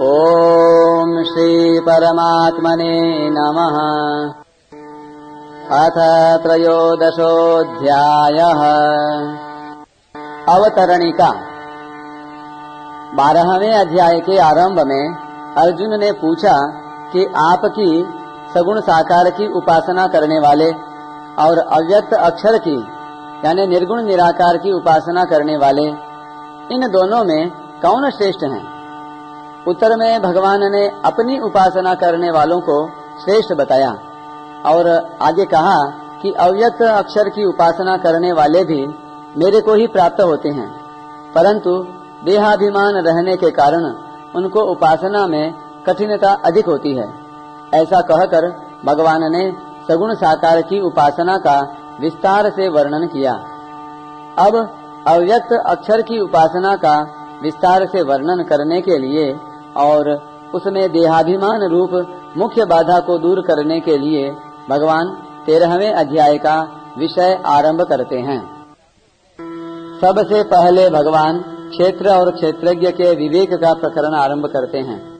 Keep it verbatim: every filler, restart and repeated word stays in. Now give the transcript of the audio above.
ओम श्री परमात्मने नमः। अथ त्रयोदशोऽध्यायः। अवतरणिका। बारहवें अध्याय के आरंभ में अर्जुन ने पूछा कि आपकी सगुण साकार की उपासना करने वाले और अव्यक्त अक्षर की यानी निर्गुण निराकार की उपासना करने वाले, इन दोनों में कौन श्रेष्ठ हैं? उत्तर में भगवान ने अपनी उपासना करने वालों को श्रेष्ठ बताया और आगे कहा कि अव्यक्त अक्षर की उपासना करने वाले भी मेरे को ही प्राप्त होते हैं, परंतु देहाभिमान रहने के कारण उनको उपासना में कठिनता अधिक होती है। ऐसा कहकर भगवान ने सगुण साकार की उपासना का विस्तार से वर्णन किया। अब अव्यक्त अक्षर की उपासना का विस्तार से वर्णन करने के लिए और उसमें देहाभिमान रूप मुख्य बाधा को दूर करने के लिए भगवान तेरहवें अध्याय का विषय आरंभ करते हैं। सबसे पहले भगवान क्षेत्र और क्षेत्रज्ञ के विवेक का प्रकरण आरंभ करते हैं।